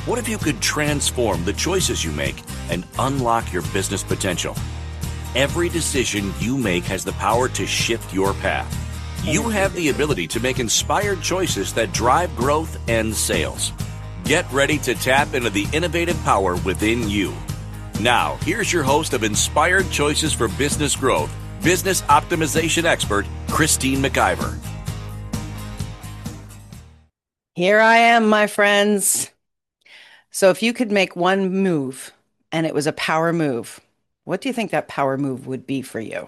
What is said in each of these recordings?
What if you could transform the choices you make and unlock your business potential? Every decision you make has the power to shift your path. You have the ability to make inspired choices that drive growth and sales. Get ready to tap into the innovative power within you. Now, here's your host of Inspired Choices for Business Growth, business optimization expert, Christine McIver. Here I am, my friends. So if you could make one move and it was a power move, what do you think that power move would be for you?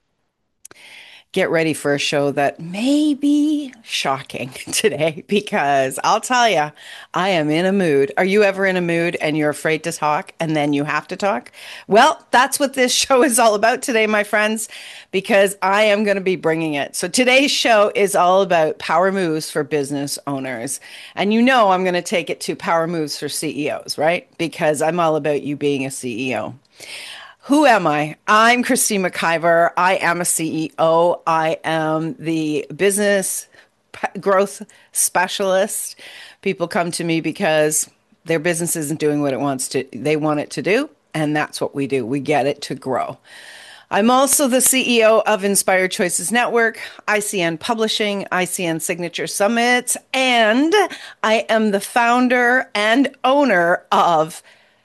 Get ready for a show that may be shocking today because I'll tell you, I am in a mood. Are you ever in a mood and you're afraid to talk and then you have to talk? Well, that's what this show is all about today, my friends, because I am going to be bringing it. So today's show is all about power moves for business owners. And you know I'm going to take it to power moves for CEOs, right? Because I'm all about you being a CEO. Who am I? I'm Christine McIver. I am a CEO. I am the business growth specialist. People come to me because their business isn't doing what they want it to do, and that's what we do. We get it to grow. I'm also the CEO of Inspired Choices Network, ICN Publishing, ICN Signature Summits, and I am the founder and owner of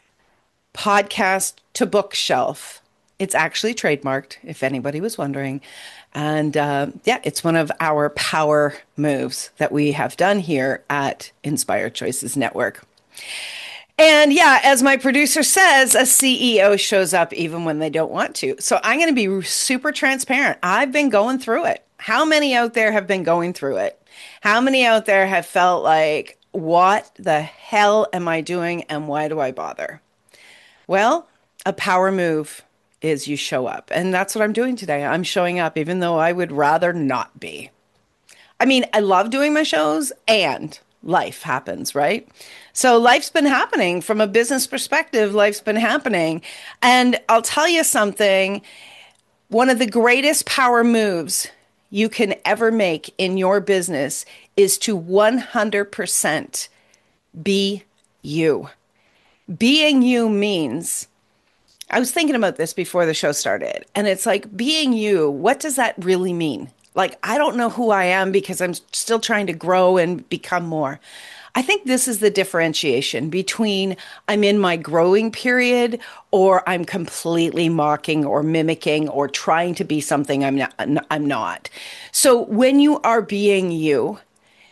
Podcast to Bookshelf. It's actually trademarked, if anybody was wondering. And it's one of our power moves that we have done here at Inspired Choices Network. And yeah, as my producer says, a CEO shows up even when they don't want to. So I'm going to be super transparent. I've been going through it. How many out there have been going through it? How many out there have felt like, what the hell am I doing and why do I bother? Well, a power move is you show up. And that's what I'm doing today. I'm showing up even though I would rather not be. I mean, I love doing my shows and life happens, right? So life's been happening from a business perspective. Life's been happening. And I'll tell you something, one of the greatest power moves you can ever make in your business is to 100% be you. Being you means, I was thinking about this before the show started, and it's like being you, what does that really mean? Like, I don't know who I am because I'm still trying to grow and become more. I think this is the differentiation between I'm in my growing period or I'm completely mocking or mimicking or trying to be something I'm not. So when you are being you,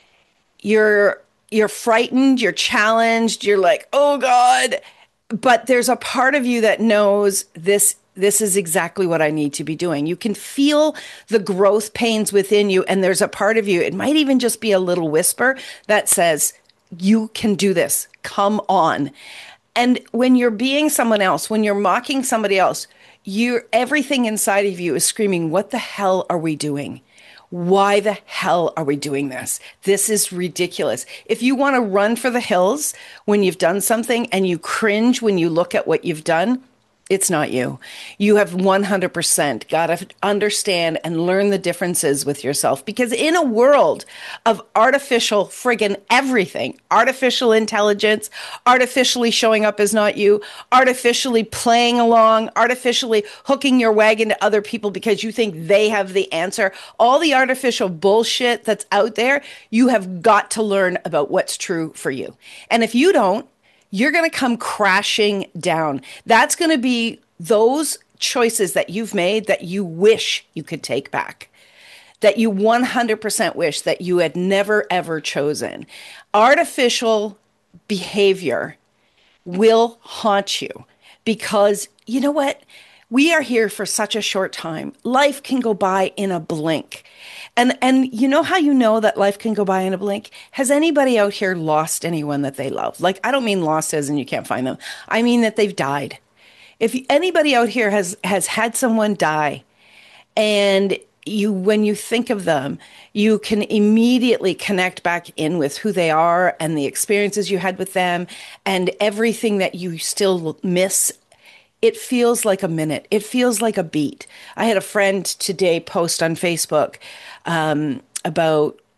you're frightened, you're challenged, you're like, "Oh God." But there's a part of you that knows this is exactly what I need to be doing. You can feel the growth pains within you and there's a part of you, it might even just be a little whisper that says, "You can do this. Come on." And when you're being someone else, when you're mocking somebody else, everything inside of you is screaming, "What the hell are we doing? Why the hell are we doing this? This is ridiculous." If you want to run for the hills when you've done something and you cringe when you look at what you've done, it's not you. You have 100% got to understand and learn the differences with yourself because in a world of artificial friggin' everything, artificial intelligence, artificially showing up as not you, artificially playing along, artificially hooking your wagon to other people because you think they have the answer, all the artificial bullshit that's out there, you have got to learn about what's true for you. And if you don't, you're going to come crashing down. That's going to be those choices that you've made that you wish you could take back, that you 100% wish that you had never, ever chosen. Artificial behavior will haunt you because you know what? We are here for such a short time. Life can go by in a blink. And you know how you know that life can go by in a blink? Has anybody out here lost anyone that they love? Like, I don't mean lost as in you can't find them. I mean that they've died. If anybody out here has had someone die and when you think of them, you can immediately connect back in with who they are and the experiences you had with them and everything that you still miss. It feels like a minute. It feels like a beat. I had a friend today post on Facebook about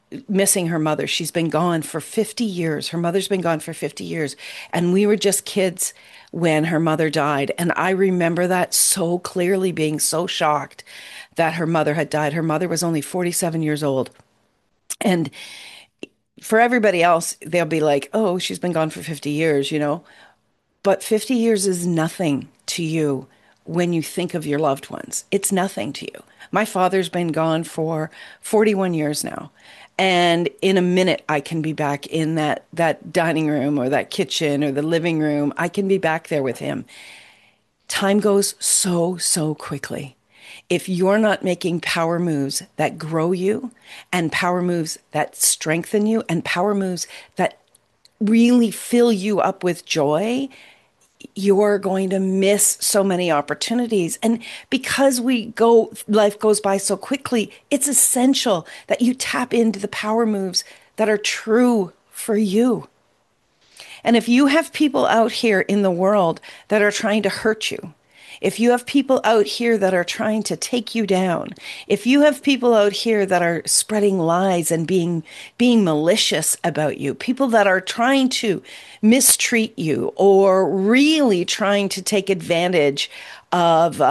missing her mother. She's been gone for 50 years. Her mother's been gone for 50 years. And we were just kids when her mother died. And I remember that so clearly, being so shocked that her mother had died. Her mother was only 47 years old. And for everybody else, they'll be like, oh, she's been gone for 50 years, you know? But 50 years is nothing to you when you think of your loved ones. It's nothing to you. My father's been gone for 41 years now. And in a minute, I can be back in that dining room or that kitchen or the living room. I can be back there with him. Time goes so, so quickly. If you're not making power moves that grow you and power moves that strengthen you and power moves that really fill you up with joy, you're going to miss so many opportunities. And because life goes by so quickly, it's essential that you tap into the power moves that are true for you. And if you have people out here in the world that are trying to hurt you, if you have people out here that are trying to take you down, if you have people out here that are spreading lies and being malicious about you, people that are trying to mistreat you or really trying to take advantage of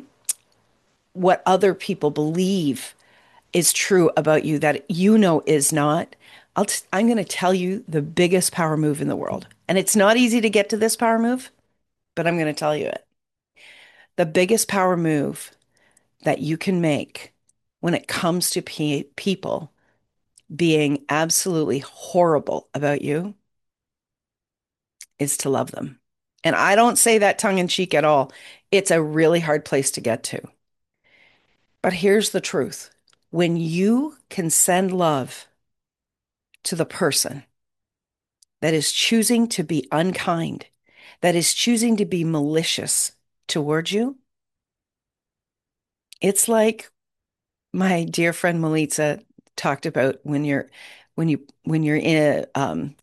what other people believe is true about you that you know is not, I'm going to tell you the biggest power move in the world. And it's not easy to get to this power move, but I'm going to tell you it. The biggest power move that you can make when it comes to people being absolutely horrible about you is to love them. And I don't say that tongue in cheek at all. It's a really hard place to get to. But here's the truth. When you can send love to the person that is choosing to be unkind, that is choosing to be malicious towards you, it's like my dear friend Melitza talked about when you're in a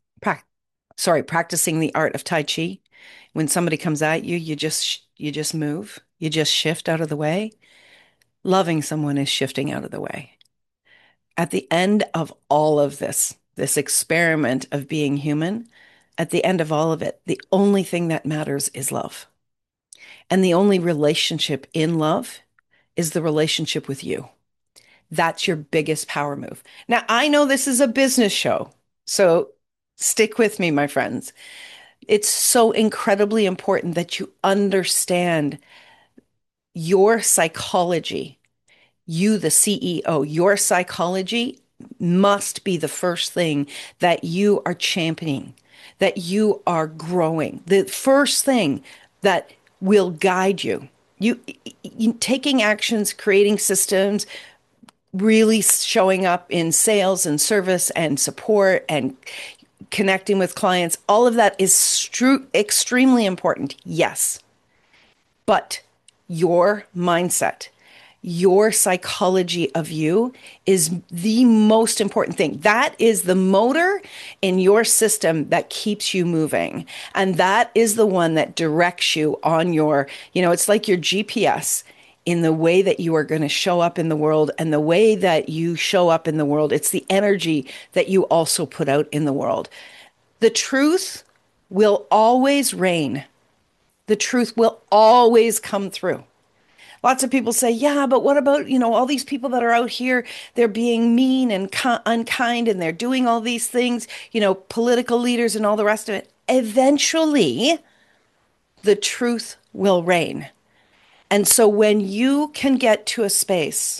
practicing the art of Tai Chi. When somebody comes at you, you just move, you just shift out of the way. Loving someone is shifting out of the way. At the end of all of this experiment of being human, at the end of all of it, the only thing that matters is love. And the only relationship in love is the relationship with you. That's your biggest power move. Now, I know this is a business show, so stick with me, my friends. It's so incredibly important that you understand your psychology. You, the CEO, your psychology must be the first thing that you are championing, that you are growing. The first thing that will guide you. You taking actions, creating systems, really showing up in sales and service and support and connecting with clients, all of that is extremely important. Yes. But your mindset, your psychology of you is the most important thing. That is the motor in your system that keeps you moving. And that is the one that directs you on it's like your GPS in the way that you are going to show up in the world and the way that you show up in the world. It's the energy that you also put out in the world. The truth will always reign. The truth will always come through. Lots of people say, yeah, but what about, all these people that are out here, they're being mean and unkind and they're doing all these things, political leaders and all the rest of it. Eventually, the truth will reign. And so when you can get to a space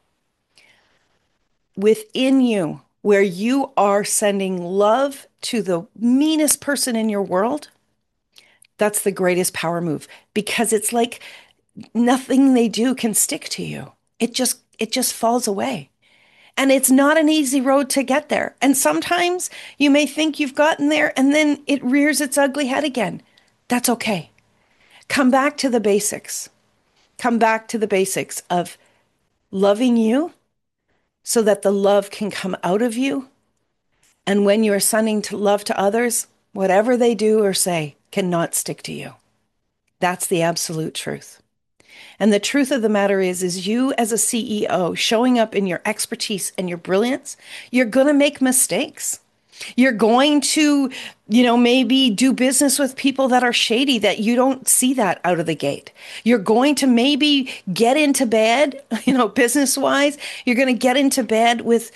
within you where you are sending love to the meanest person in your world, that's the greatest power move because it's like nothing they do can stick to you. It just falls away. And it's not an easy road to get there. And sometimes you may think you've gotten there and then it rears its ugly head again. That's okay. Come back to the basics. Come back to the basics of loving you so that the love can come out of you. And when you are sending to love to others, whatever they do or say cannot stick to you. That's the absolute truth. And the truth of the matter is you as a CEO showing up in your expertise and your brilliance, you're going to make mistakes. You're going to, maybe do business with people that are shady that you don't see that out of the gate. You're going to maybe get into bed, business wise, you're going to get into bed with,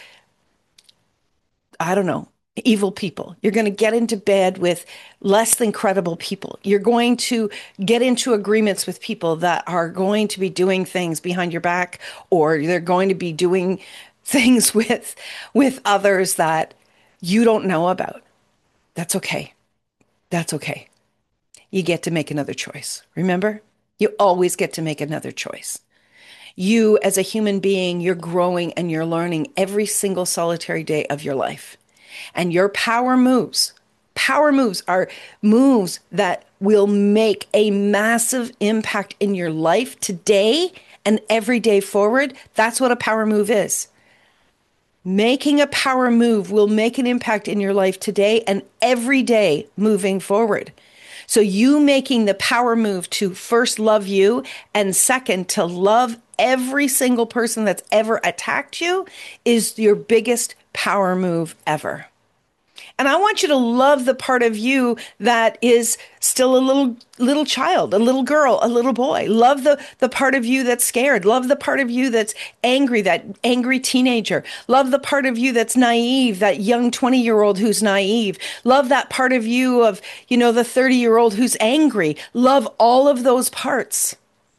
I don't know, evil people. You're going to get into bed with less than credible people. You're going to get into agreements with people that are going to be doing things behind your back, or they're going to be doing things with others that you don't know about. That's okay. That's okay. You get to make another choice. Remember? You always get to make another choice. You, as a human being, you're growing and you're learning every single solitary day of your life. And your power moves are moves that will make a massive impact in your life today and every day forward. That's what a power move is. Making a power move will make an impact in your life today and every day moving forward. So you making the power move to first love you and second to love every single person that's ever attacked you is your biggest power move ever. And I want you to love the part of you that is still a little child, a little girl, a little boy. Love the part of you that's scared. Love the part of you that's angry, that angry teenager. Love the part of you that's naive, that young 20-year-old who's naive. Love that part of you of, the 30-year-old who's angry. Love all of those parts.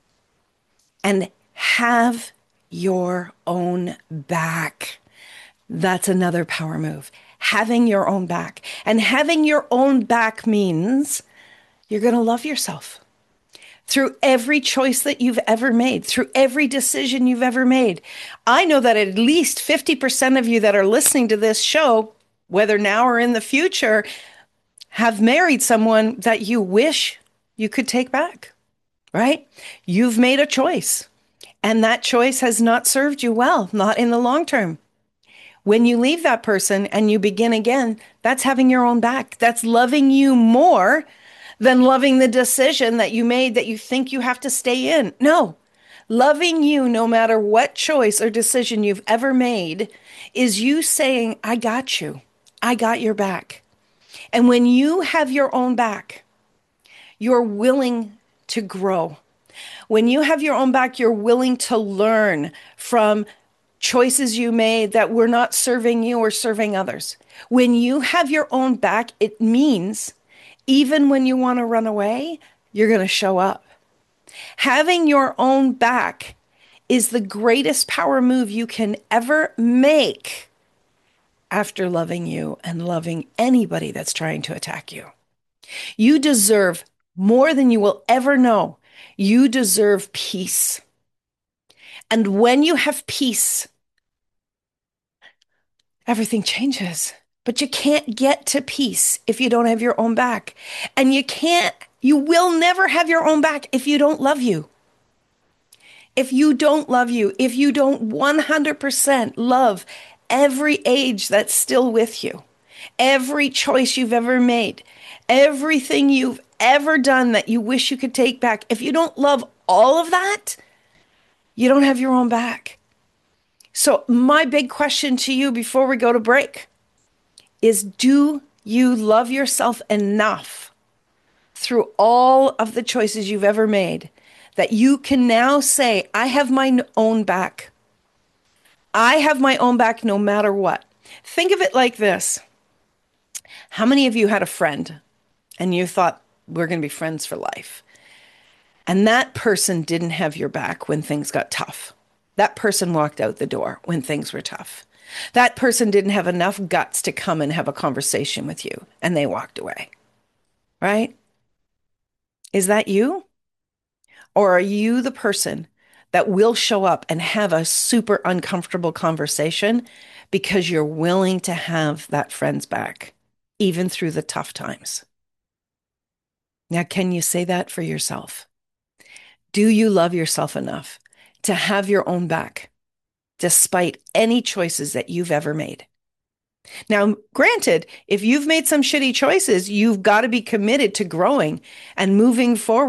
And have your own back. That's another power move. Having your own back. And having your own back means you're going to love yourself through every choice that you've ever made, through every decision you've ever made. I know that at least 50% of you that are listening to this show, whether now or in the future, have married someone that you wish you could take back, right? You've made a choice, and that choice has not served you well, not in the long term. When you leave that person and you begin again, that's having your own back. That's loving you more than loving the decision that you made that you think you have to stay in. No, loving you no matter what choice or decision you've ever made is you saying, I got you. I got your back. And when you have your own back, you're willing to grow. When you have your own back, you're willing to learn from choices you made that were not serving you or serving others. When you have your own back, it means even when you want to run away, you're going to show up. Having your own back is the greatest power move you can ever make after loving you and loving anybody that's trying to attack you. You deserve more than you will ever know. You deserve peace. And when you have peace, everything changes. But you can't get to peace if you don't have your own back. And you will never have your own back if you don't love you. If you don't love you, if you don't 100% love every age that's still with you, every choice you've ever made, everything you've ever done that you wish you could take back, if you don't love all of that, you don't have your own back. So my big question to you before we go to break is, do you love yourself enough through all of the choices you've ever made that you can now say, I have my own back. I have my own back no matter what. Think of it like this. How many of you had a friend and you thought, we're going to be friends for life? And that person didn't have your back when things got tough. That person walked out the door when things were tough. That person didn't have enough guts to come and have a conversation with you, and they walked away. Right? Is that you? Or are you the person that will show up and have a super uncomfortable conversation because you're willing to have that friend's back, even through the tough times? Now, can you say that for yourself? Do you love yourself enough to have your own back, despite any choices that you've ever made? Now, granted, if you've made some shitty choices, you've got to be committed to growing and moving forward.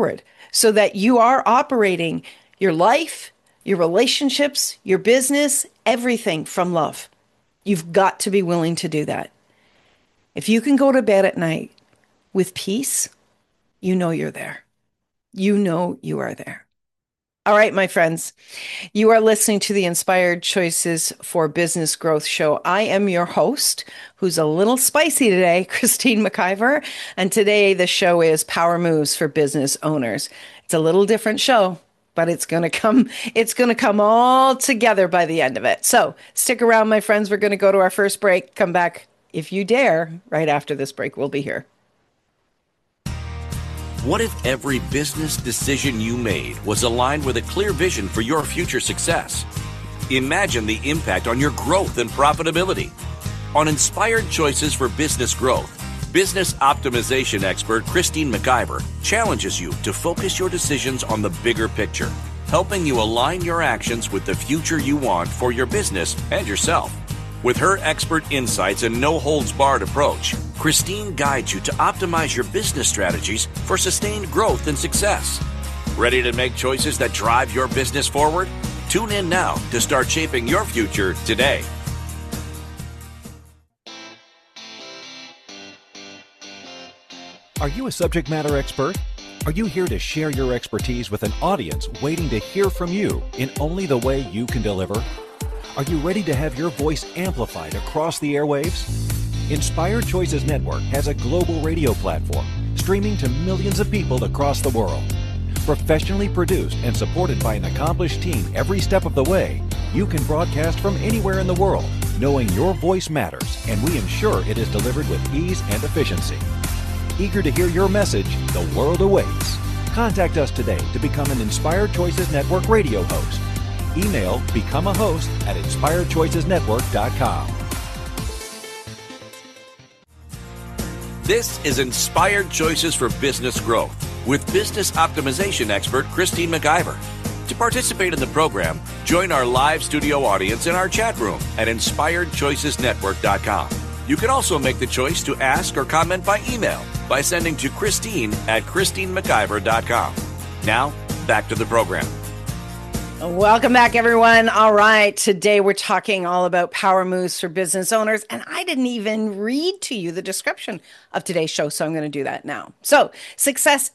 so that you are operating your life, your relationships, your business, everything from love. You've got to be willing to do that. If you can go to bed at night with peace, you know you're there. You know you are there. All right, my friends, you are listening to the Inspired Choices for Business Growth show. I am your host, who's a little spicy today, Christine McIver. And today the show is Power Moves for Business Owners. It's a little different show, but it's going to come all together by the end of it. So stick around, my friends. We're going to go to our first break. Come back if you dare right after this break. We'll be here. What if every business decision you made was aligned with a clear vision for your future success? Imagine the impact on your growth and profitability. On Inspired Choices for Business Growth, business optimization expert Christine McIver challenges you to focus your decisions on the bigger picture, helping you align your actions with the future you want for your business and yourself. With her expert insights and no-holds-barred approach, Christine guides you to optimize your business strategies for sustained growth and success. Ready to make choices that drive your business forward? Tune in now to start shaping your future today. Are you a subject matter expert? Are you here to share your expertise with an audience waiting to hear from you in only the way you can deliver? Are you ready to have your voice amplified across the airwaves? Inspired Choices Network has a global radio platform streaming to millions of people across the world. Professionally produced and supported by an accomplished team every step of the way, you can broadcast from anywhere in the world, knowing your voice matters, and we ensure it is delivered with ease and efficiency. Eager to hear your message, the world awaits. Contact us today to become an Inspired Choices Network radio host. Email become a host at inspiredchoicesnetwork.com. This is Inspired Choices for Business Growth with business optimization expert Christine McIver. To participate in the program, join our live studio audience in our chat room at inspiredchoicesnetwork.com. You can also make the choice to ask or comment by email by sending to Christine at christinemciver.com. Now, back to the program. Welcome back, everyone. All right. Today we're talking all about power moves for business owners. And I didn't even read to you the description of today's show, so I'm going to do that now. So success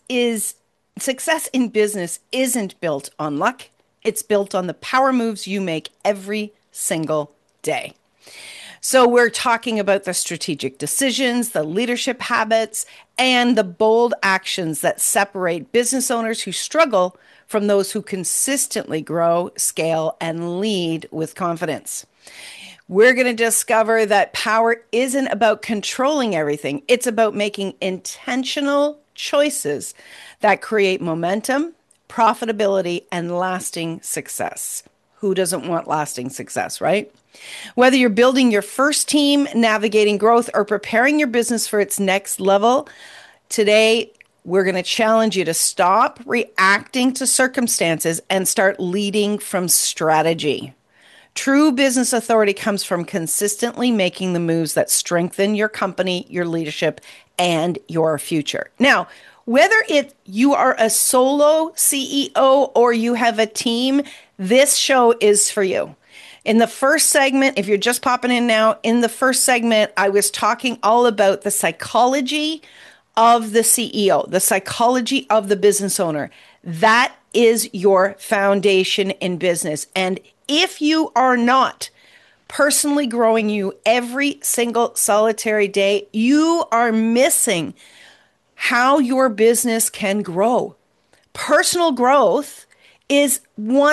in business isn't built on luck. It's built on the power moves you make every single day. So we're talking about the strategic decisions, the leadership habits, and the bold actions that separate business owners who struggle from those who consistently grow, scale, and lead with confidence. We're going to discover that power isn't about controlling everything. It's about making intentional choices that create momentum, profitability, and lasting success. Who doesn't want lasting success, right? Whether you're building your first team, navigating growth, or preparing your business for its next level, today we're going to challenge you to stop reacting to circumstances and start leading from strategy. True business authority comes from consistently making the moves that strengthen your company, your leadership, and your future. Now, whether you are a solo CEO or you have a team, this show is for you. In the first segment, if you're just popping in now, in the first segment, I was talking all about the psychology of the CEO, the psychology of the business owner. That is your foundation in business. And if you are not personally growing you every single solitary day, you are missing how your business can grow. Personal growth is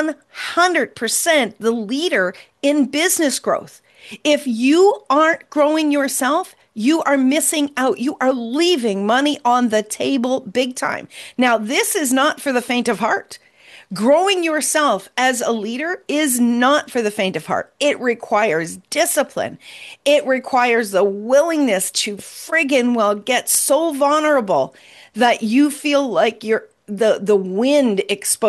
100% the leader in business growth. If you aren't growing yourself, you are missing out. You are leaving money on the table big time. Now, this is not for the faint of heart. Growing yourself as a leader is not for the faint of heart. It requires discipline. It requires the willingness to get so vulnerable that you feel like the wind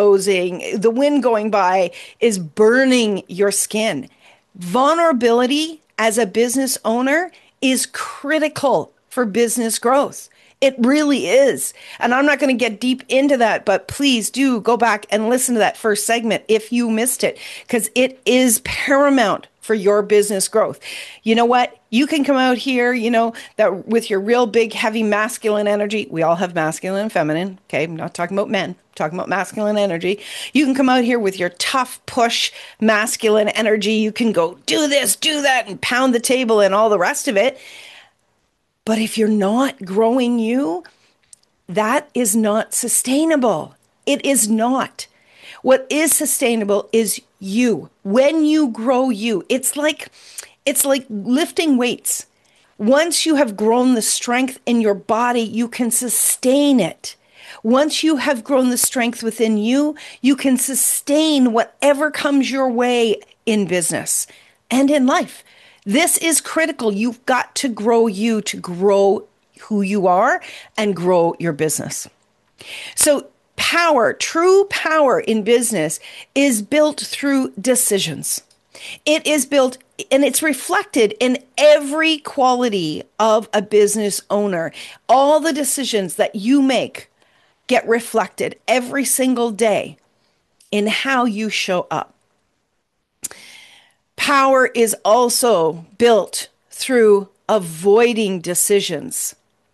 going by is burning your skin. Vulnerability as a business owner is critical for business growth. It really is. And I'm not going to get deep into that, but please do go back and listen to that first segment if you missed it, because it is paramount for your business growth. You know what? You can come out here, that with your real big, heavy masculine energy. We all have masculine and feminine. Okay. I'm not talking about men, I'm talking about masculine energy. You can come out here with your tough push masculine energy. You can go do this, do that, and pound the table and all the rest of it. But if you're not growing you, that is not sustainable. It is not. What is sustainable is you. When you grow you, it's like lifting weights. Once you have grown the strength in your body, you can sustain it. Once you have grown the strength within you, you can sustain whatever comes your way in business and in life. This is critical. You've got to grow you to grow who you are and grow your business. So power, true power in business is built through decisions. It is built and it's reflected in every quality of a business owner. All the decisions that you make get reflected every single day in how you show up. Power is also built through avoiding decisions.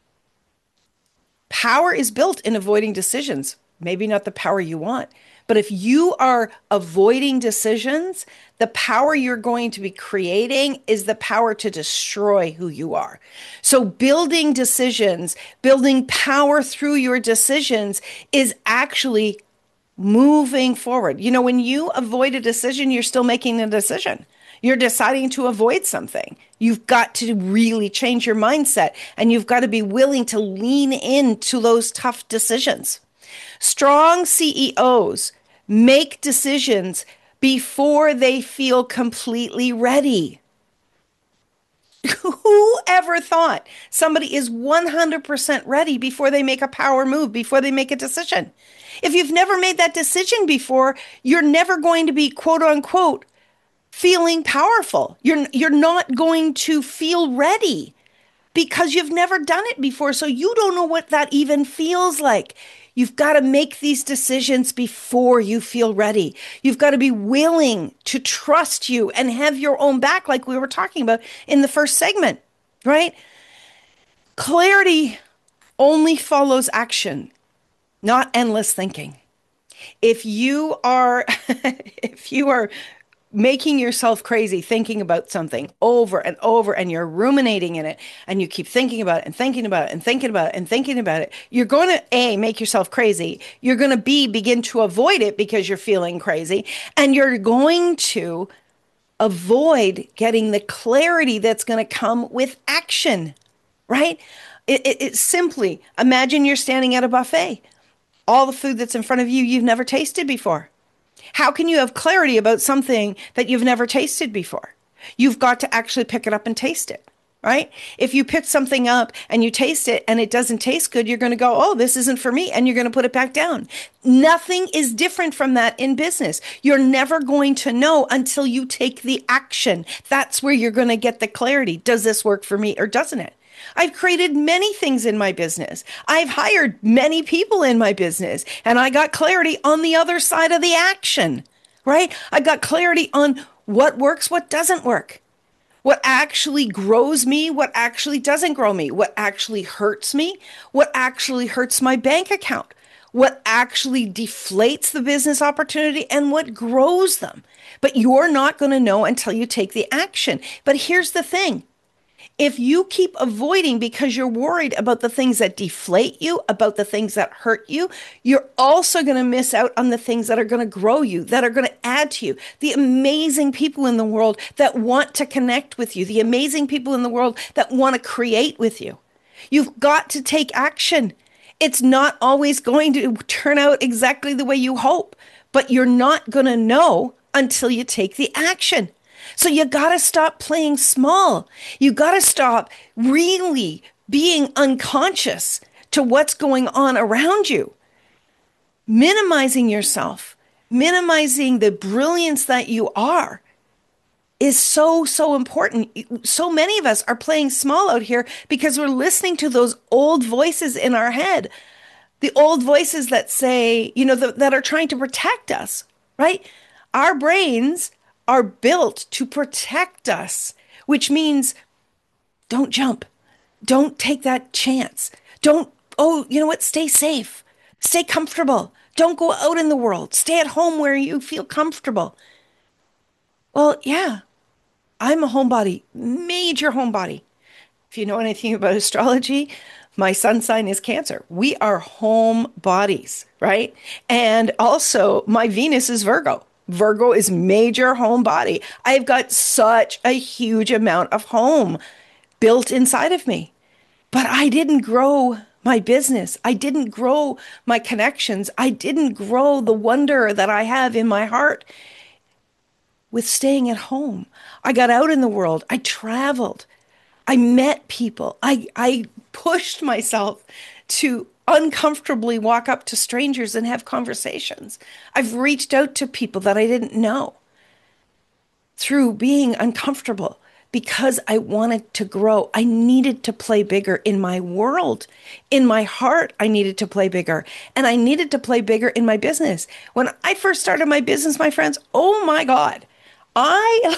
Power is built in avoiding decisions. Maybe not the power you want, but if you are avoiding decisions, the power you're going to be creating is the power to destroy who you are. So building decisions, building power through your decisions is actually moving forward. When you avoid a decision, you're still making a decision. You're deciding to avoid something. You've got to really change your mindset, and you've got to be willing to lean into those tough decisions. Strong CEOs make decisions before they feel completely ready. Who ever thought somebody is 100% ready before they make a power move, before they make a decision? If you've never made that decision before, you're never going to be, quote unquote, feeling powerful. You're not going to feel ready because you've never done it before. So you don't know what that even feels like. You've got to make these decisions before you feel ready. You've got to be willing to trust you and have your own back, like we were talking about in the first segment, right? Clarity only follows action, not endless thinking. If you are making yourself crazy thinking about something over and over, and you're ruminating in it, and you keep thinking about it and thinking about it and thinking about it and thinking about it, you're going to A, make yourself crazy. You're going to B, begin to avoid it because you're feeling crazy, and you're going to avoid getting the clarity that's going to come with action, right? It's simply, imagine you're standing at a buffet. All the food that's in front of you, you've never tasted before. How can you have clarity about something that you've never tasted before? You've got to actually pick it up and taste it, right? If you pick something up and you taste it and it doesn't taste good, you're going to go, oh, this isn't for me. And you're going to put it back down. Nothing is different from that in business. You're never going to know until you take the action. That's where you're going to get the clarity. Does this work for me or doesn't it? I've created many things in my business. I've hired many people in my business, and I got clarity on the other side of the action, right? I got clarity on what works, what doesn't work, what actually grows me, what actually doesn't grow me, what actually hurts me, what actually hurts my bank account, what actually deflates the business opportunity, and what grows them. But you're not going to know until you take the action. But here's the thing. If you keep avoiding because you're worried about the things that deflate you, about the things that hurt you, you're also going to miss out on the things that are going to grow you, that are going to add to you. The amazing people in the world that want to connect with you, the amazing people in the world that want to create with you. You've got to take action. It's not always going to turn out exactly the way you hope, but you're not going to know until you take the action. So you got to stop playing small. You got to stop really being unconscious to what's going on around you. Minimizing yourself, minimizing the brilliance that you are, is so, so important. So many of us are playing small out here because we're listening to those old voices in our head, the old voices that say, that are trying to protect us, right? Our brains are built to protect us, which means don't jump. Don't take that chance. Don't, oh, you know what? Stay safe. Stay comfortable. Don't go out in the world. Stay at home where you feel comfortable. Well, yeah, I'm a homebody, major homebody. If you know anything about astrology, my sun sign is Cancer. We are home bodies, right? And also, my Venus is Virgo. Virgo is major home body. I've got such a huge amount of home built inside of me. But I didn't grow my business. I didn't grow my connections. I didn't grow the wonder that I have in my heart with staying at home. I got out in the world. I traveled. I met people. I pushed myself to uncomfortably walk up to strangers and have conversations. I've reached out to people that I didn't know through being uncomfortable because I wanted to grow. I needed to play bigger in my world. In my heart, I needed to play bigger. And I needed to play bigger in my business. When I first started my business, my friends, oh my God, I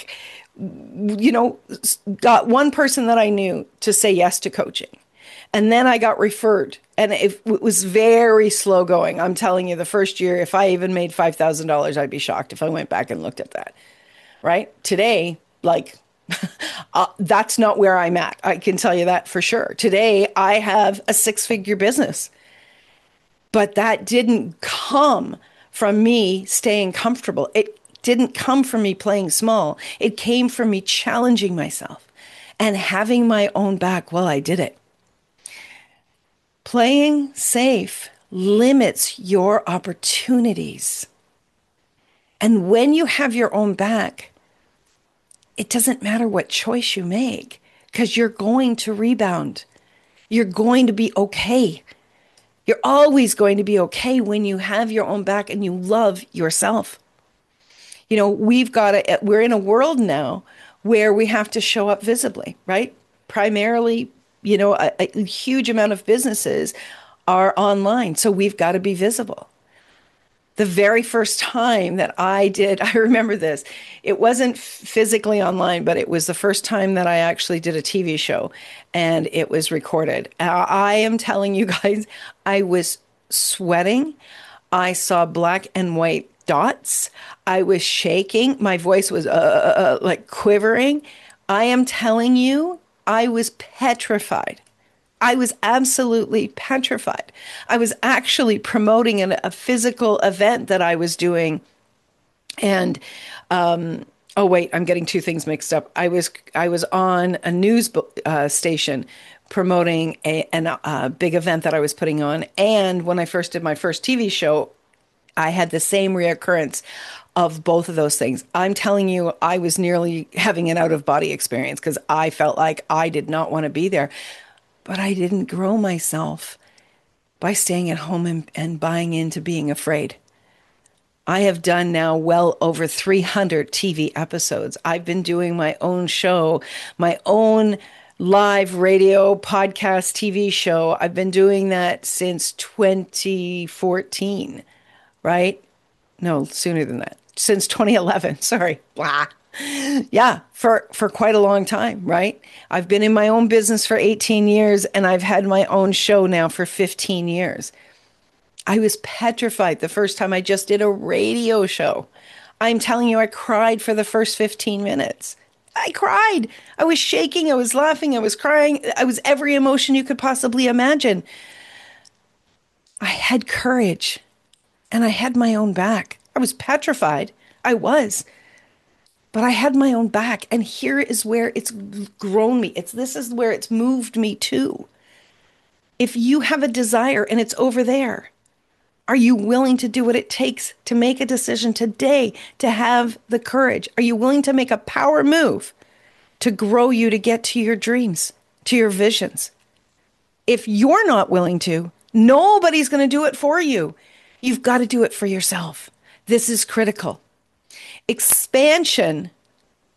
got one person that I knew to say yes to coaching. And then I got referred. And it was very slow going. I'm telling you, the first year, if I even made $5,000, I'd be shocked if I went back and looked at that. Right? Today, that's not where I'm at. I can tell you that for sure. Today, I have a 6-figure business. But that didn't come from me staying comfortable. It didn't come from me playing small. It came from me challenging myself and having my own back while I did it. Playing safe limits your opportunities. And when you have your own back, it doesn't matter what choice you make because you're going to rebound. You're going to be okay. You're always going to be okay when you have your own back and you love yourself. We're in a world now where we have to show up visibly, right? Primarily, a huge amount of businesses are online. So we've got to be visible. The very first time that I remember this, it wasn't physically online, but it was the first time that I actually did a TV show and it was recorded. I am telling you guys, I was sweating. I saw black and white dots. I was shaking. My voice was like quivering. I am telling you, I was petrified. I was absolutely petrified. I was actually promoting a physical event that I was doing. And, oh wait, I'm getting two things mixed up. I was on a news station promoting a big event that I was putting on. And when I first did my first TV show, I had the same reoccurrence of both of those things. I'm telling you, I was nearly having an out-of-body experience because I felt like I did not want to be there. But I didn't grow myself by staying at home and buying into being afraid. I have done now well over 300 TV episodes. I've been doing my own show, my own live radio, podcast, TV show. I've been doing that since 2014, right? No, sooner than that. Since 2011, sorry. Blah. Yeah, for quite a long time, right? I've been in my own business for 18 years and I've had my own show now for 15 years. I was petrified the first time I just did a radio show. I'm telling you, I cried for the first 15 minutes. I cried. I was shaking. I was laughing. I was crying. I was every emotion you could possibly imagine. I had courage and I had my own back. I was petrified. I was. But I had my own back. And here is where it's grown me. This is where it's moved me to. If you have a desire and it's over there, are you willing to do what it takes to make a decision today to have the courage? Are you willing to make a power move to grow you to get to your dreams, to your visions? If you're not willing to, nobody's going to do it for you. You've got to do it for yourself. This is critical. Expansion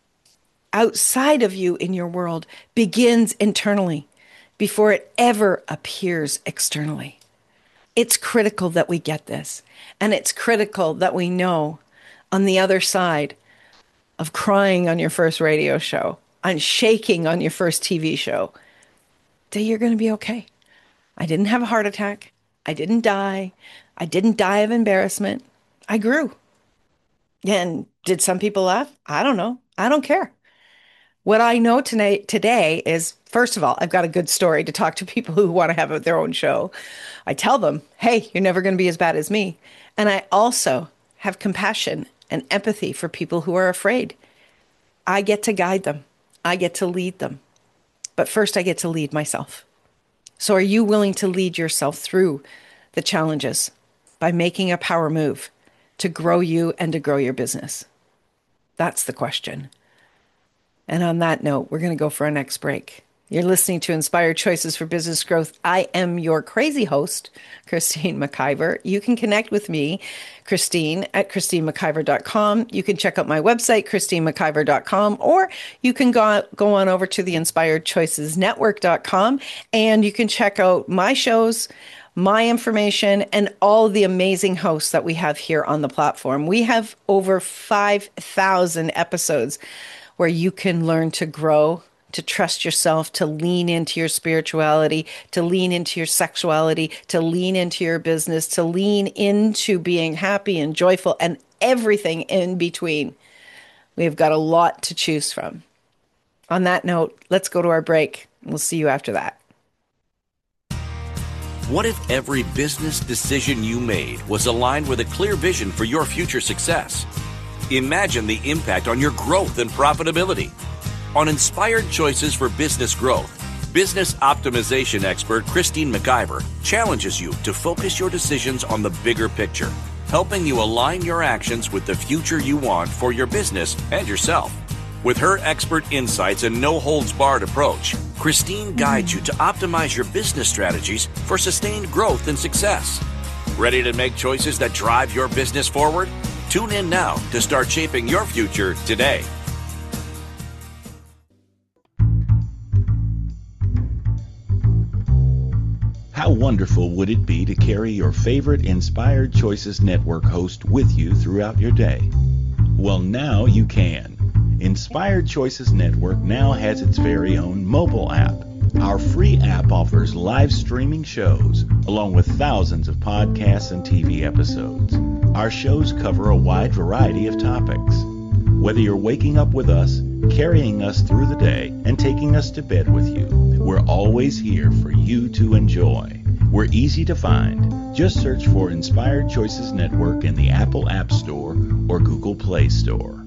outside of you in your world begins internally before it ever appears externally. It's critical that we get this. And it's critical that we know on the other side of crying on your first radio show, on shaking on your first TV show, that you're going to be okay. I didn't have a heart attack. I didn't die. I didn't die of embarrassment. I grew. And did some people laugh? I don't know. I don't care. What I know today is, first of all, I've got a good story to talk to people who want to have their own show. I tell them, hey, you're never going to be as bad as me. And I also have compassion and empathy for people who are afraid. I get to guide them. I get to lead them. But first, I get to lead myself. So are you willing to lead yourself through the challenges by making a power move to grow you and to grow your business? That's the question. And on that note, we're going to go for our next break. You're listening to Inspired Choices for Business Growth. I am your crazy host, Christine McIver. You can connect with me, Christine, at ChristineMcIver.com. You can check out my website, ChristineMcIver.com, or you can go on over to the InspiredChoicesNetwork.com, and you can check out my shows, my information, and all the amazing hosts that we have here on the platform. We have over 5,000 episodes where you can learn to grow, to trust yourself, to lean into your spirituality, to lean into your sexuality, to lean into your business, to lean into being happy and joyful and everything in between. We've got a lot to choose from. On that note, let's go to our break. We'll see you after that. What if every business decision you made was aligned with a clear vision for your future success? Imagine the impact on your growth and profitability. On Inspired Choices for Business Growth, business optimization expert Christine McIver challenges you to focus your decisions on the bigger picture, helping you align your actions with the future you want for your business and yourself. With her expert insights and no-holds-barred approach, Christine guides you to optimize your business strategies for sustained growth and success. Ready to make choices that drive your business forward? Tune in now to start shaping your future today. How wonderful would it be to carry your favorite Inspired Choices Network host with you throughout your day? Well, now you can. Inspired Choices Network now has its very own mobile app. Our free app offers live streaming shows, along with thousands of podcasts and TV episodes. Our shows cover a wide variety of topics. Whether you're waking up with us, carrying us through the day, and taking us to bed with you, we're always here for you to enjoy. We're easy to find. Just search for Inspired Choices Network in the Apple App Store or Google Play Store.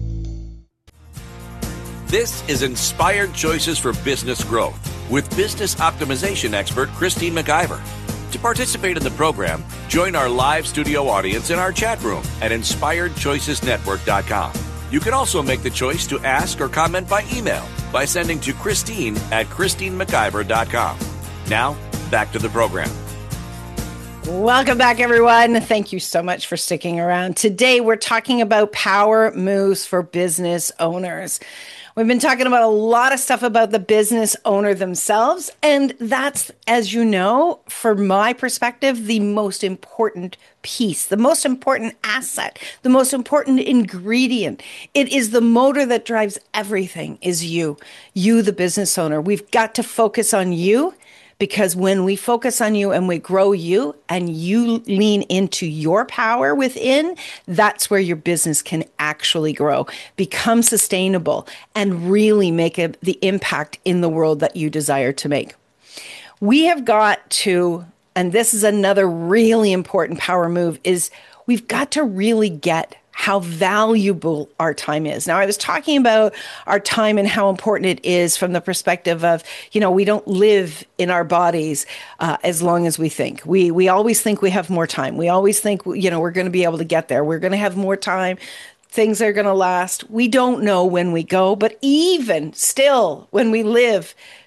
This is Inspired Choices for Business Growth with business optimization expert Christine McIver. To participate in the program, join our live studio audience in our chat room at InspiredChoicesNetwork.com. You can also make the choice to ask or comment by email by sending to Christine at ChristineMcIver.com. Now, back to the program. Welcome back, everyone. Thank you so much for sticking around. Today, we're talking about power moves for business owners. We've been talking about a lot of stuff about the business owner themselves, and that's, as you know, from my perspective, the most important piece, the most important asset, the most important ingredient. It is the motor that drives everything, is you, the business owner. We've got to focus on you, because when we focus on you and we grow you and you lean into your power within, that's where your business can actually grow, become sustainable, and really make the impact in the world that you desire to make. We have got to, and this is another really important power move, is we've got to really get how valuable our time is. Now, I was talking about our time and how important it is from the perspective of, we don't live in our bodies as long as we think. We always think we have more time. We always think, we're going to be able to get there. We're going to have more time. Things are going to last. We don't know when we go, but even still, when we live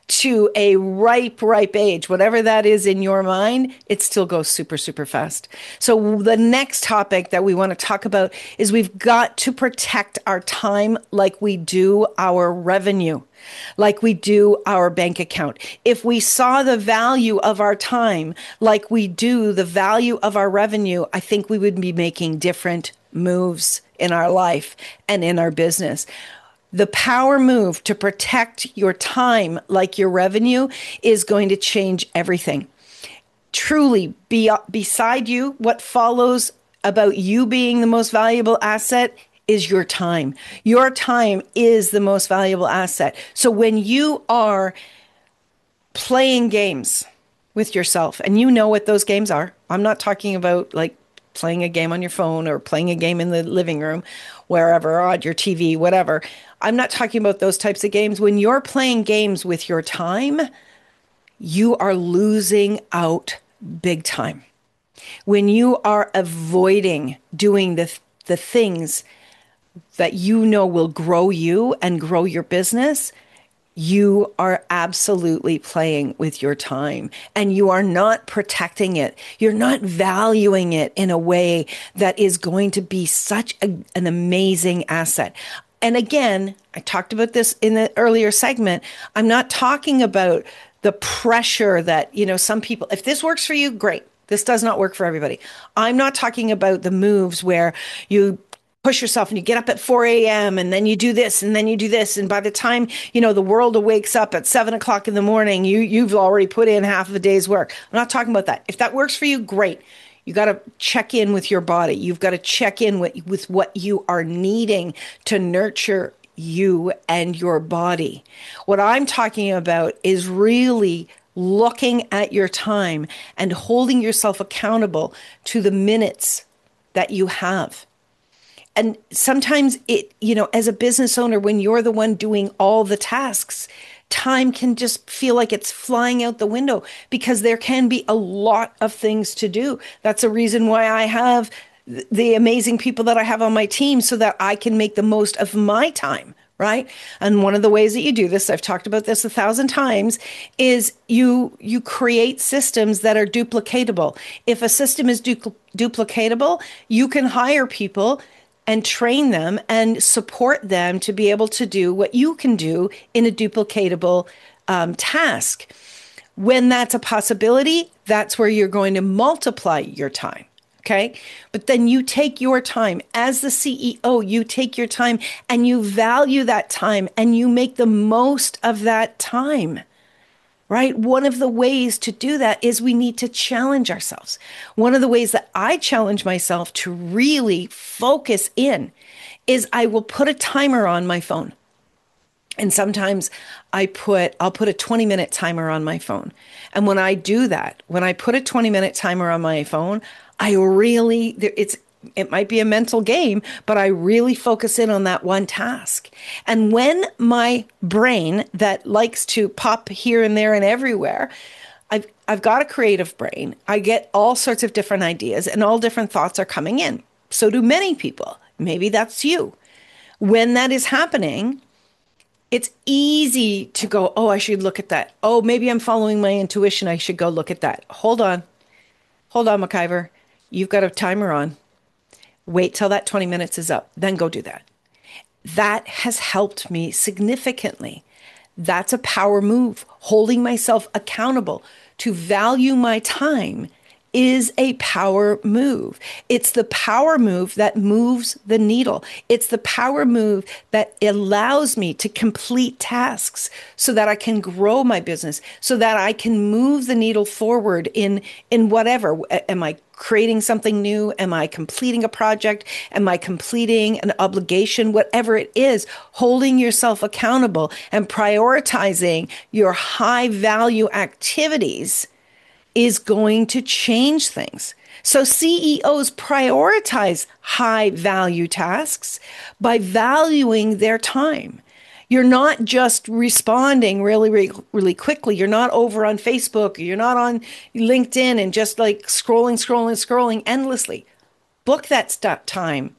to a ripe age, whatever that is in your mind, it still goes super, super fast. So the next topic that we want to talk about is we've got to protect our time like we do our revenue, like we do our bank account. If we saw the value of our time like we do the value of our revenue, I think we would be making different moves in our life and in our business. The power move to protect your time like your revenue is going to change everything. Truly, beside you, what follows about you being the most valuable asset is your time. Your time is the most valuable asset. So when you are playing games with yourself, and you know what those games are, I'm not talking about like playing a game on your phone or playing a game in the living room, wherever, on your TV, whatever. I'm not talking about those types of games. When you're playing games with your time, you are losing out big time. When you are avoiding doing the things that you know will grow you and grow your business, you are absolutely playing with your time and you are not protecting it. You're not valuing it in a way that is going to be such an amazing asset. And again, I talked about this in the earlier segment. I'm not talking about the pressure that, some people, if this works for you, great. This does not work for everybody. I'm not talking about the moves where you push yourself and you get up at 4 a.m. and then you do this and then you do this. And by the time, the world wakes up at 7 o'clock in the morning, you've already put in half of a day's work. I'm not talking about that. If that works for you, great. You got to check in with your body. You've got to check in with what you are needing to nurture you and your body. What I'm talking about is really looking at your time and holding yourself accountable to the minutes that you have. And sometimes as a business owner, when you're the one doing all the tasks, time can just feel like it's flying out the window because there can be a lot of things to do. That's a reason why I have the amazing people that I have on my team so that I can make the most of my time, right? And one of the ways that you do this, I've talked about this 1,000 times, is you create systems that are duplicatable. If a system is duplicatable, you can hire people and train them and support them to be able to do what you can do in a duplicatable task. When that's a possibility, that's where you're going to multiply your time. Okay. But then you take your time as the CEO, you take your time and you value that time and you make the most of that time. Right? One of the ways to do that is we need to challenge ourselves. One of the ways that I challenge myself to really focus in is I will put a timer on my phone. And sometimes I'll put a 20-minute timer on my phone. And when I do that, when I put a 20-minute timer on my phone, it might be a mental game, but I really focus in on that one task. And when my brain that likes to pop here and there and everywhere, I've got a creative brain. I get all sorts of different ideas and all different thoughts are coming in. So do many people. Maybe that's you. When that is happening, it's easy to go, oh, I should look at that. Oh, maybe I'm following my intuition. I should go look at that. Hold on, McIver. You've got a timer on. Wait till that 20 minutes is up, then go do that. That has helped me significantly. That's a power move. Holding myself accountable to value my time is a power move. It's the power move that moves the needle. It's the power move that allows me to complete tasks so that I can grow my business, so that I can move the needle forward in whatever. Am I creating something new? Am I completing a project? Am I completing an obligation? Whatever it is, holding yourself accountable and prioritizing your high value activities is going to change things. So CEOs prioritize high value tasks by valuing their time. You're not just responding really quickly. You're not over on Facebook. You're not on LinkedIn and just like scrolling endlessly. Book that time.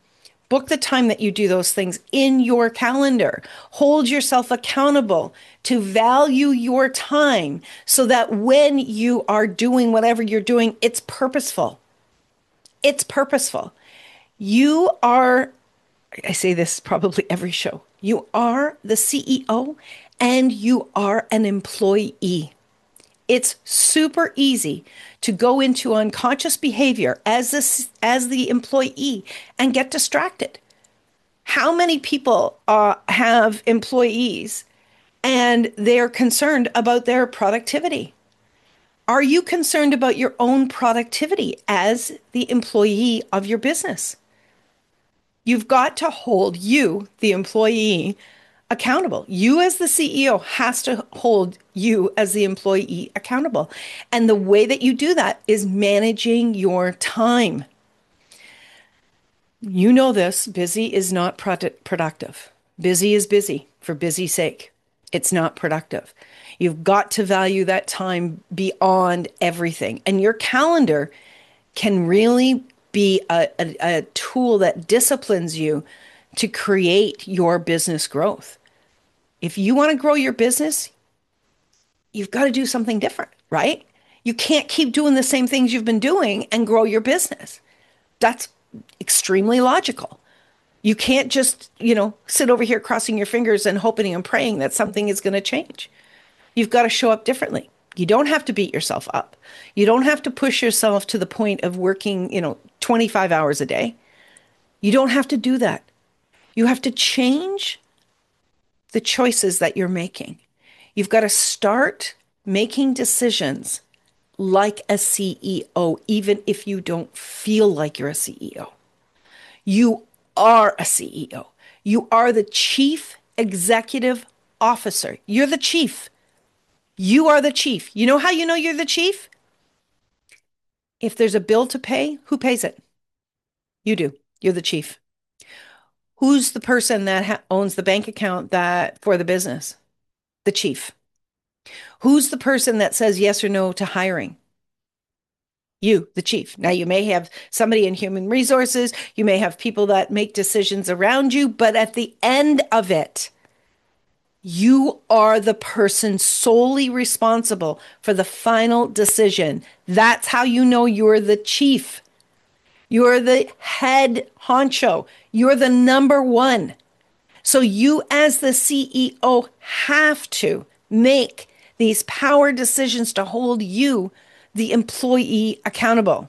Book the time that you do those things in your calendar. Hold yourself accountable to value your time so that when you are doing whatever you're doing, it's purposeful. It's purposeful. You are, I say this probably every show, you are the CEO and you are an employee. It's super easy to go into unconscious behavior as the employee and get distracted. How many people have employees and they're concerned about their productivity? Are you concerned about your own productivity as the employee of your business? You've got to hold you, the employee, accountable. You as the CEO has to hold you as the employee accountable. And the way that you do that is managing your time. You know this, busy is not productive. Busy is busy for busy's sake. It's not productive. You've got to value that time beyond everything. And your calendar can really be a tool that disciplines you to create your business growth. If you want to grow your business, you've got to do something different, right? You can't keep doing the same things you've been doing and grow your business. That's extremely logical. You can't just, sit over here crossing your fingers and hoping and praying that something is going to change. You've got to show up differently. You don't have to beat yourself up. You don't have to push yourself to the point of working, 25 hours a day. You don't have to do that. You have to change the choices that you're making. You've got to start making decisions like a CEO, even if you don't feel like you're a CEO. You are a CEO. You are the chief executive officer. You're the chief. You are the chief. You know how you know you're the chief? If there's a bill to pay, who pays it? You do. You're the chief. Who's the person that owns the bank account for the business? The chief. Who's the person that says yes or no to hiring? You, the chief. Now, you may have somebody in human resources. You may have people that make decisions around you. But at the end of it, you are the person solely responsible for the final decision. That's how you know you're the chief. You're the head honcho. You're the number one. So you as the CEO have to make these power decisions to hold you, the employee, accountable.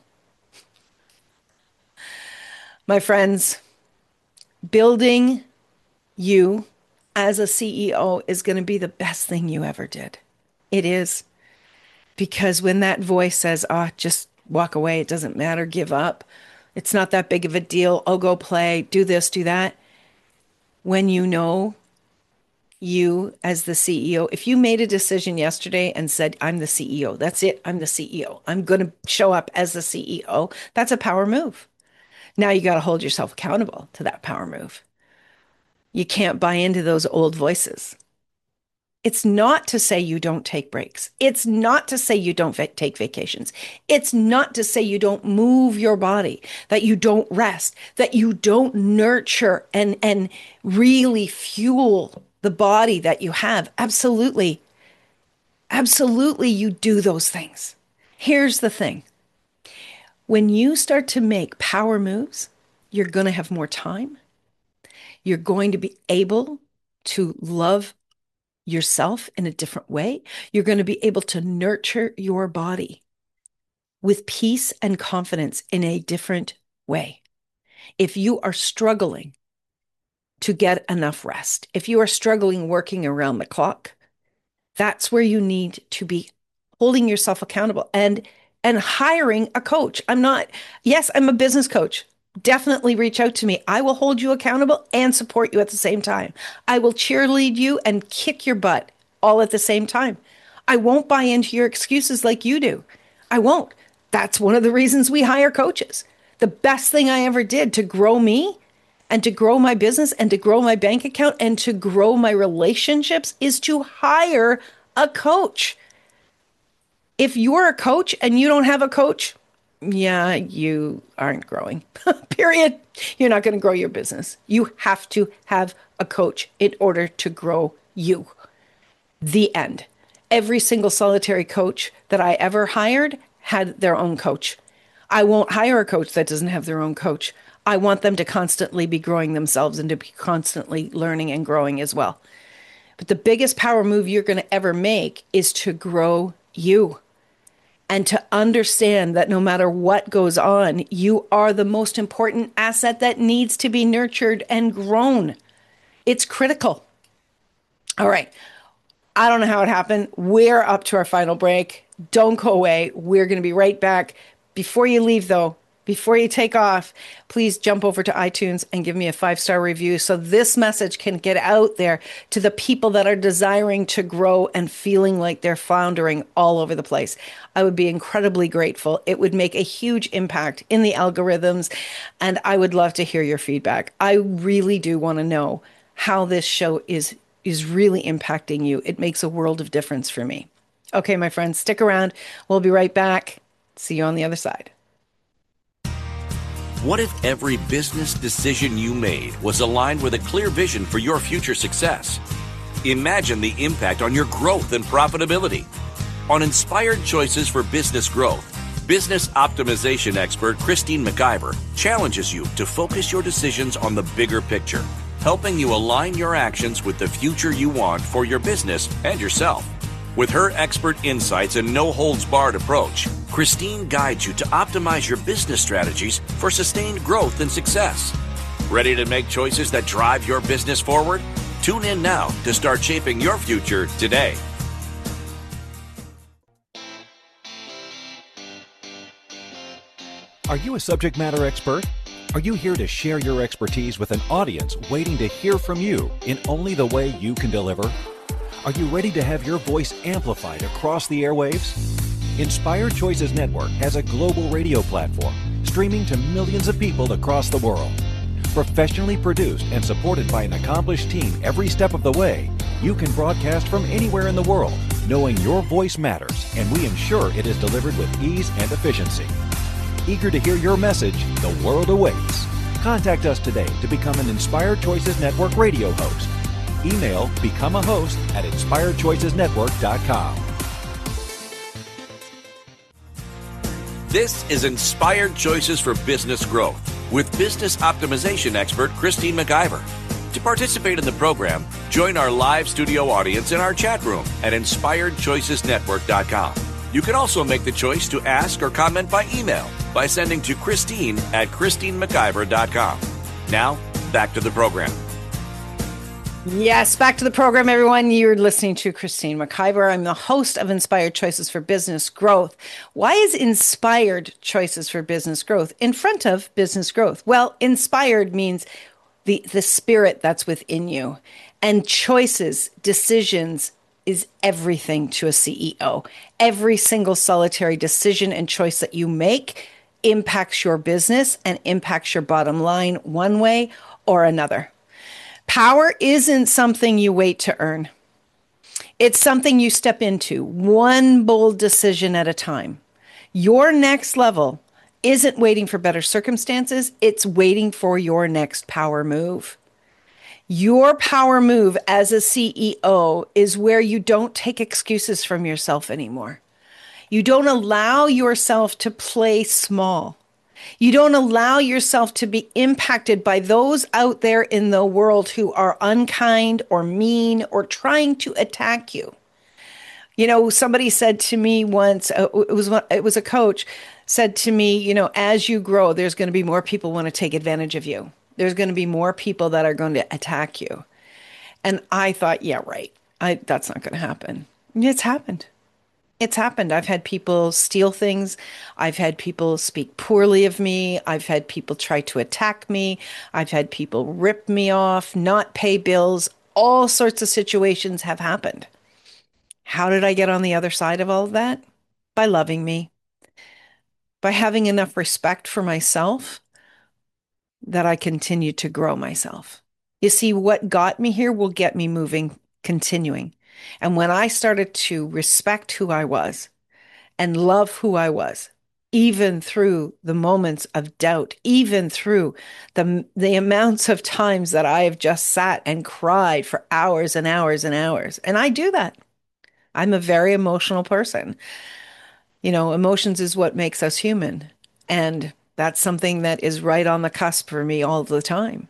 My friends, building you as a CEO is going to be the best thing you ever did. It is. Because when that voice says, just walk away, it doesn't matter, give up, it's not that big of a deal, go play, do this, do that. When you know you as the CEO, if you made a decision yesterday and said, I'm the CEO, that's it, I'm the CEO, I'm going to show up as the CEO, that's a power move. Now you got to hold yourself accountable to that power move. You can't buy into those old voices. It's not to say you don't take breaks. It's not to say you don't take vacations. It's not to say you don't move your body, that you don't rest, that you don't nurture and really fuel the body that you have. Absolutely. Absolutely, you do those things. Here's the thing. When you start to make power moves, you're going to have more time. You're going to be able to love yourself in a different way. You're going to be able to nurture your body with peace and confidence in a different way. If you are struggling to get enough rest, if you are struggling working around the clock, that's where you need to be holding yourself accountable and hiring a coach. I'm a business coach. Definitely reach out to me. I will hold you accountable and support you at the same time. I will cheerlead you and kick your butt all at the same time. I won't buy into your excuses like you do. I won't. That's one of the reasons we hire coaches. The best thing I ever did to grow me and to grow my business and to grow my bank account and to grow my relationships is to hire a coach. If you're a coach and you don't have a coach, yeah, you aren't growing. Period. You're not going to grow your business. You have to have a coach in order to grow you. The end. Every single solitary coach that I ever hired had their own coach. I won't hire a coach that doesn't have their own coach. I want them to constantly be growing themselves and to be constantly learning and growing as well. But the biggest power move you're going to ever make is to grow you and to understand that no matter what goes on, you are the most important asset that needs to be nurtured and grown. It's critical. All right. I don't know how it happened. We're up to our final break. Don't go away. We're going to be right back. Before you leave, though, before you take off, please jump over to iTunes and give me a 5-star review so this message can get out there to the people that are desiring to grow and feeling like they're floundering all over the place. I would be incredibly grateful. It would make a huge impact in the algorithms, and I would love to hear your feedback. I really do want to know how this show is really impacting you. It makes a world of difference for me. Okay, my friends, stick around. We'll be right back. See you on the other side. What if every business decision you made was aligned with a clear vision for your future success? Imagine the impact on your growth and profitability. On Inspired Choices for Business Growth, business optimization expert Christine McIver challenges you to focus your decisions on the bigger picture, helping you align your actions with the future you want for your business and yourself. With her expert insights and no-holds-barred approach, Christine guides you to optimize your business strategies for sustained growth and success. Ready to make choices that drive your business forward? Tune in now to start shaping your future today. Are you a subject matter expert? Are you here to share your expertise with an audience waiting to hear from you in only the way you can deliver? Are you ready to have your voice amplified across the airwaves? Inspired Choices Network has a global radio platform streaming to millions of people across the world. Professionally produced and supported by an accomplished team every step of the way, you can broadcast from anywhere in the world, knowing your voice matters, and we ensure it is delivered with ease and efficiency. Eager to hear your message, the world awaits. Contact us today to become an Inspired Choices Network radio host. Email become a host at inspiredchoicesnetwork.com. This is Inspired Choices for Business Growth with business optimization expert Christine McIver. To participate in the program, join our live studio audience in our chat room at inspiredchoicesnetwork.com. You can also make the choice to ask or comment by email by sending to Christine at christinemciver.com. Now, back to the program. Yes, back to the program, everyone. You're listening to Christine McIver. I'm the host of Inspired Choices for Business Growth. Why is Inspired Choices for Business Growth in front of business growth? Well, inspired means the spirit that's within you. And choices, decisions, is everything to a CEO. Every single solitary decision and choice that you make impacts your business and impacts your bottom line one way or another. Power isn't something you wait to earn. It's something you step into, one bold decision at a time. Your next level isn't waiting for better circumstances. It's waiting for your next power move. Your power move as a CEO is where you don't take excuses from yourself anymore. You don't allow yourself to play small. You don't allow yourself to be impacted by those out there in the world who are unkind or mean or trying to attack you. You know, somebody said to me once, it was a coach, said to me, you know, as you grow, there's going to be more people want to take advantage of you. There's going to be more people that are going to attack you. And I thought, yeah, right. That's not going to happen. It's happened. It's happened. I've had people steal things. I've had people speak poorly of me. I've had people try to attack me. I've had people rip me off, not pay bills. All sorts of situations have happened. How did I get on the other side of all of that? By loving me, by having enough respect for myself that I continue to grow myself. You see, what got me here will get me moving, continuing. And when I started to respect who I was and love who I was, even through the moments of doubt, even through the amounts of times that I have just sat and cried for hours and hours and hours. And I do that. I'm a very emotional person. You know, emotions is what makes us human. And that's something that is right on the cusp for me all the time.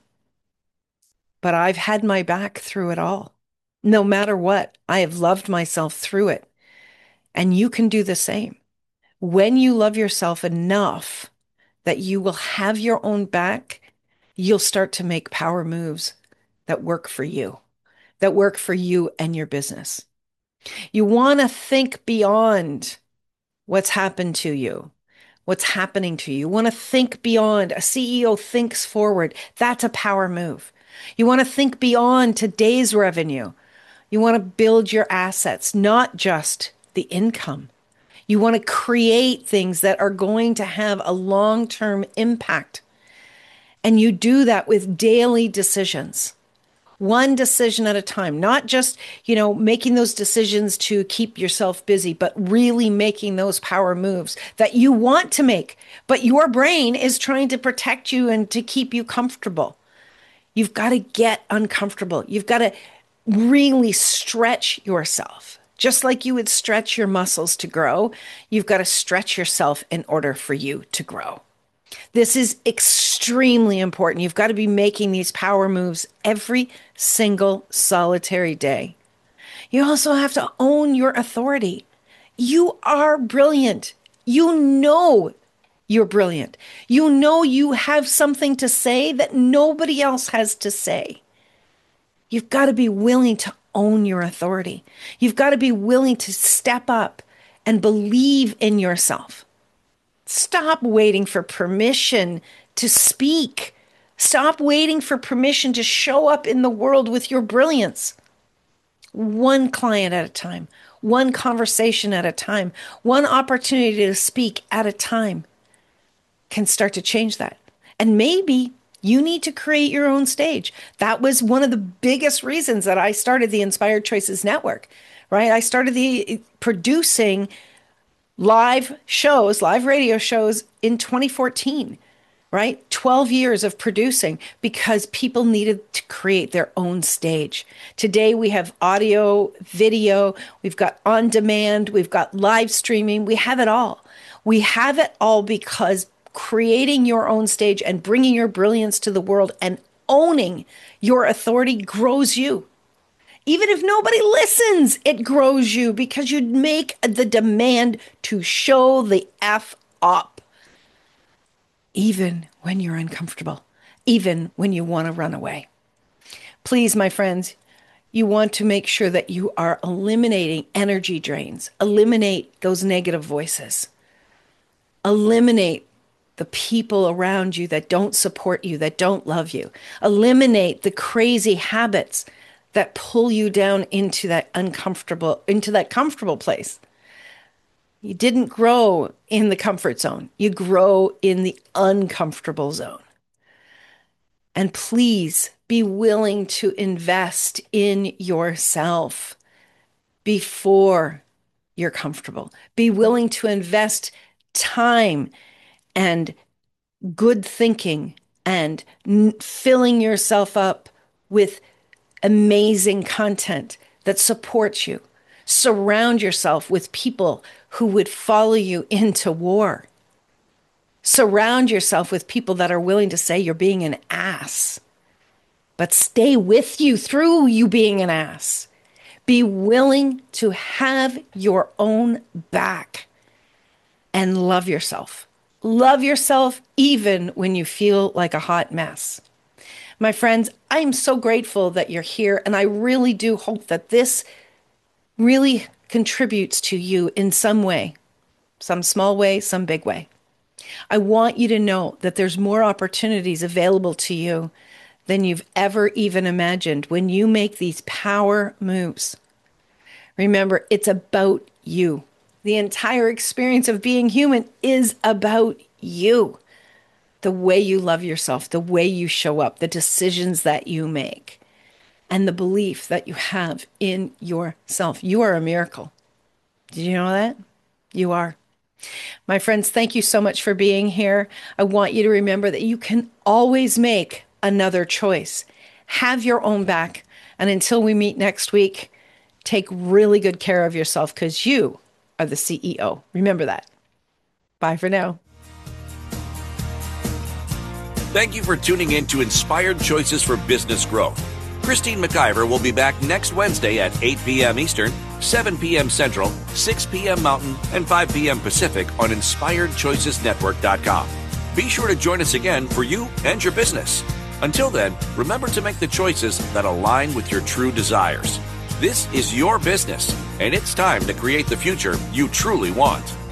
But I've had my back through it all. No matter what, I have loved myself through it. And you can do the same. When you love yourself enough that you will have your own back, you'll start to make power moves that work for you, that work for you and your business. You want to think beyond what's happened to you, what's happening to you. You want to think beyond. A CEO thinks forward. That's a power move. You want to think beyond today's revenue. You want to build your assets, not just the income. You want to create things that are going to have a long-term impact. And you do that with daily decisions, one decision at a time, not just, making those decisions to keep yourself busy, but really making those power moves that you want to make. But your brain is trying to protect you and to keep you comfortable. You've got to get uncomfortable. You've got to really stretch yourself. Just like you would stretch your muscles to grow, you've got to stretch yourself in order for you to grow. This is extremely important. You've got to be making these power moves every single solitary day. You also have to own your authority. You are brilliant. You know you're brilliant. You know you have something to say that nobody else has to say. You've got to be willing to own your authority. You've got to be willing to step up and believe in yourself. Stop waiting for permission to speak. Stop waiting for permission to show up in the world with your brilliance. One client at a time, one conversation at a time, one opportunity to speak at a time can start to change that. And maybe you need to create your own stage. That was one of the biggest reasons that I started the Inspired Choices Network, right? I started producing live radio shows in 2014, right? 12 years of producing because people needed to create their own stage. Today we have audio, video, we've got on demand, we've got live streaming, we have it all. We have it all because creating your own stage and bringing your brilliance to the world and owning your authority grows you. Even if nobody listens, it grows you because you make the demand to show the F up. Even when you're uncomfortable, even when you want to run away. Please, my friends, you want to make sure that you are eliminating energy drains. Eliminate those negative voices. Eliminate the people around you that don't support you, that don't love you. Eliminate the crazy habits that pull you down into that comfortable place. You didn't grow in the comfort zone. You grow in the uncomfortable zone. And please be willing to invest in yourself before you're comfortable. Be willing to invest time and good thinking and filling yourself up with amazing content that supports you. Surround yourself with people who would follow you into war. Surround yourself with people that are willing to say you're being an ass, but stay with you through you being an ass. Be willing to have your own back and love yourself. Love yourself even when you feel like a hot mess. My friends, I am so grateful that you're here, and I really do hope that this really contributes to you in some way, some small way, some big way. I want you to know that there's more opportunities available to you than you've ever even imagined when you make these power moves. Remember, it's about you. The entire experience of being human is about you. The way you love yourself, the way you show up, the decisions that you make, and the belief that you have in yourself. You are a miracle. Did you know that? You are. My friends, thank you so much for being here. I want you to remember that you can always make another choice. Have your own back. And until we meet next week, take really good care of yourself because you are the CEO. Remember that. Bye for now. Thank you for tuning in to Inspired Choices for Business Growth. Christine McIver will be back next Wednesday at 8 p.m. Eastern, 7 p.m. Central, 6 p.m. Mountain, and 5 p.m. Pacific on InspiredChoicesNetwork.com. Be sure to join us again for you and your business. Until then, remember to make the choices that align with your true desires. This is your business, and it's time to create the future you truly want.